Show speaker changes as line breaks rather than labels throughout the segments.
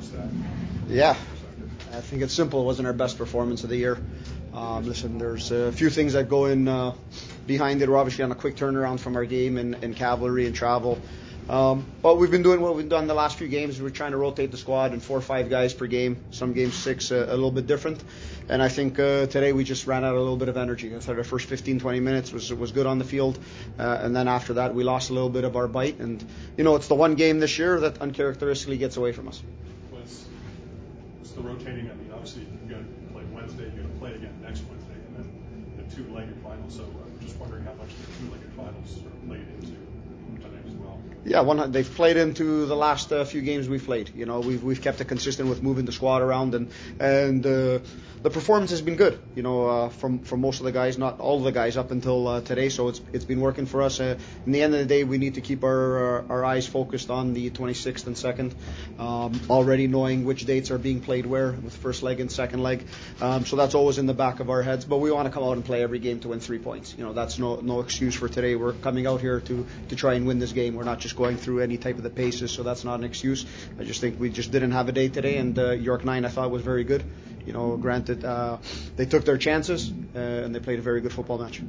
was that?
Yeah, I think it's simple. It wasn't our best performance of the year. Listen, there's a few things that go in behind it. We're obviously on a quick turnaround from our game in Cavalry and travel. But we've been doing what we've done the last few games. We're trying to rotate the squad in 4 or 5 guys per game. Some games 6, a little bit different. And I think today we just ran out a little bit of energy. I thought our first 15, 20 minutes was good on the field. And then after that, we lost a little bit of our bite. And, it's the one game this year that uncharacteristically gets away from us.
Was the rotating, obviously you're going to play Wednesday, you're going to play again next Wednesday, and then the 2-legged final. So I'm just wondering how much the 2-legged finals sort of played into tonight as well.
Yeah, they've played into the last few games we've played. We've kept it consistent with moving the squad around, and the performance has been good. From most of the guys, not all of the guys up until today. So it's been working for us. In the end of the day, we need to keep our eyes focused on the 26th and 2nd. Already knowing which dates are being played where with first leg and second leg. So that's always in the back of our heads. But we want to come out and play every game to win 3 points. That's no excuse for today. We're coming out here to try and win this game. We're not just going through any type of the paces, so that's not an excuse. I just think we just didn't have a day today, and York 9 I thought was very good. Granted, they took their chances and they played a very good football match.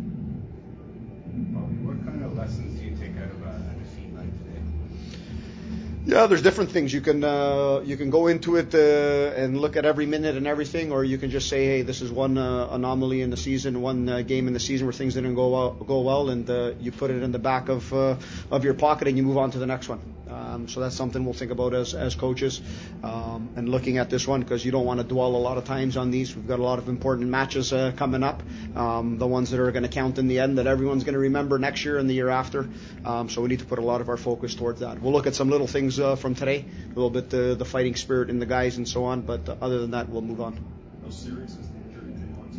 What kind of lessons do you take out of a defeat like today?
Yeah, there's different things. You can go into it and look at every minute and everything, or you can just say, hey, this is one anomaly in the season, one game in the season where things didn't go well, and you put it in the back of your pocket and you move on to the next one. So that's something we'll think about as coaches and looking at this one, because you don't want to dwell a lot of times on these. We've got a lot of important matches coming up, the ones that are going to count in the end, that everyone's going to remember next year and the year after. So we need to put a lot of our focus towards that. We'll look at some little things from today, a little bit the fighting spirit in the guys and so on, but other than that, we'll move on.
How serious is the injury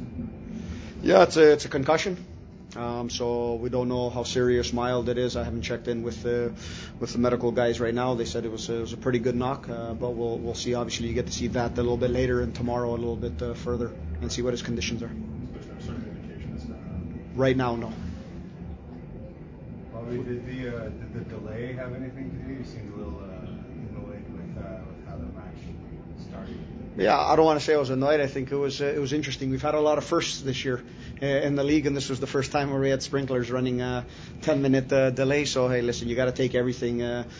to
Yeah, it's a concussion. So we don't know how serious, mild it is. I haven't checked in with the medical guys right now. They said it was a pretty good knock, but we'll see. Obviously, you get to see that a little bit later and tomorrow a little bit further and see what his conditions are.
There's no sort of indication as to
right now, no.
Bobby, did the delay have anything to do? You seemed a little annoyed with how the match started.
Yeah, I don't want to say I was annoyed. I think it was interesting. We've had a lot of firsts this year in the league, and this was the first time where we had sprinklers running a 10-minute delay. So hey, listen, you got to take everything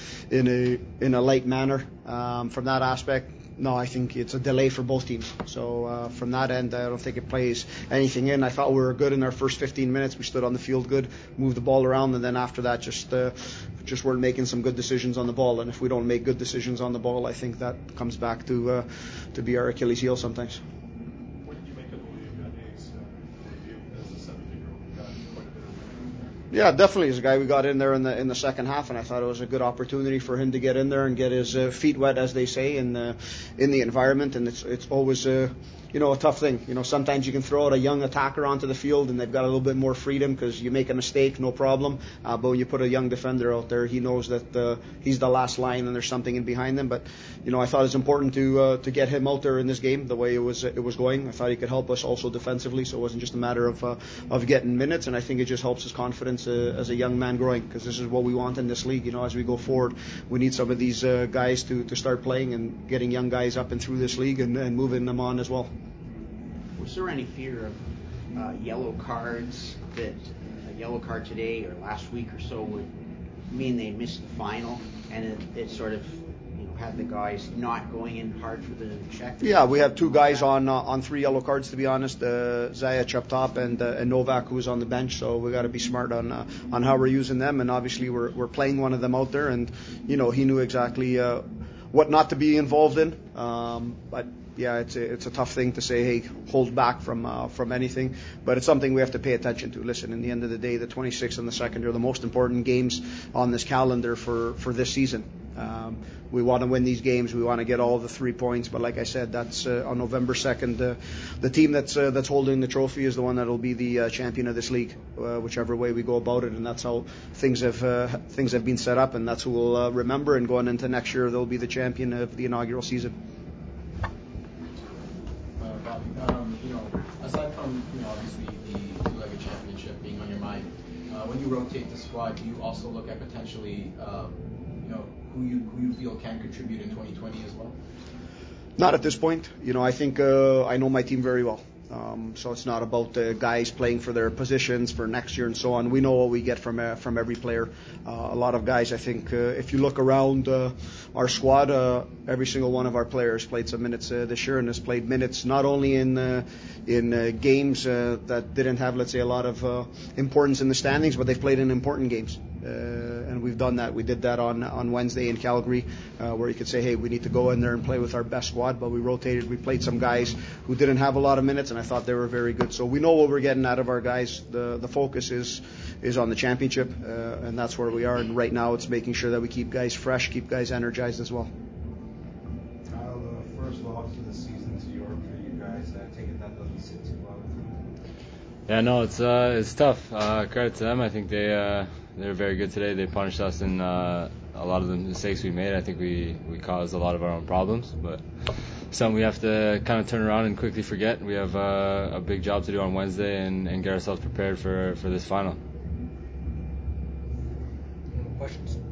in a light manner. From that aspect, no, I think it's a delay for both teams. So from that end, I don't think it plays anything in. I thought we were good in our first 15 minutes. We stood on the field good, moved the ball around, and then after that, just weren't making some good decisions on the ball. And if we don't make good decisions on the ball, I think that comes back to be our Achilles heel sometimes.
What did you make of William Gade's debut as a 17-year-old? You got quite a bit of
Yeah, definitely. As a guy we got in there in the second half, and I thought it was a good opportunity for him to get in there and get his feet wet, as they say, in the environment. And it's always a tough thing. Sometimes you can throw out a young attacker onto the field and they've got a little bit more freedom because you make a mistake, no problem. But when you put a young defender out there, he knows that he's the last line and there's something in behind them. But I thought it was important to get him out there in this game the way it was going. I thought he could help us also defensively, so it wasn't just a matter of getting minutes. And I think it just helps his confidence as a young man growing, because this is what we want in this league. As we go forward, we need some of these guys to start playing and getting young guys up and through this league and moving them on as well.
Was there any fear of yellow cards, that a yellow card today or last week or so would mean they missed the final, and it sort of had the guys not going in hard for the check?
Yeah, we have 2 guys on 3 yellow cards, to be honest. Zajac up top and Novak, who's on the bench. So we got to be smart on how we're using them. And obviously we're playing one of them out there, and he knew exactly what not to be involved in. But yeah, it's a tough thing to say, hey, hold back from anything, but it's something we have to pay attention to. Listen, in the end of the day, the 26th and the 2nd are the most important games on this calendar for this season. We want to win these games. We want to get all the 3 points. But like I said, that's on November 2nd. The team that's holding the trophy is the one that will be the champion of this league, whichever way we go about it. And that's how things have been set up, and that's who we'll remember. And going into next year, they'll be the champion of the inaugural season.
Aside from obviously the two-legged championship being on your mind, when you rotate the squad, do you also look at potentially who you feel can contribute in 2020 as well?
Not at this point. I think I know my team very well. So it's not about the guys playing for their positions for next year and so on. We know what we get from every player. A lot of guys, I think, if you look around our squad, every single one of our players played some minutes this year and has played minutes not only in games that didn't have, let's say, a lot of importance in the standings, but they've played in important games. And we've done that. We did that on Wednesday in Calgary, where you could say, hey, we need to go in there and play with our best squad, but we rotated. We played some guys who didn't have a lot of minutes, and I thought they were very good. So we know what we're getting out of our guys. The focus is on the championship, and that's where we are. And right now it's making sure that we keep guys fresh, keep guys energized as well.
Kyle, the first loss of the season to York for you guys, I take it that doesn't sit too well with you?
Yeah, no, it's tough. Credit to them. I think they were very good today. They punished us in a lot of the mistakes we made. I think we caused a lot of our own problems, but something we have to kind of turn around and quickly forget. We have a big job to do on Wednesday and get ourselves prepared for this final.
Questions?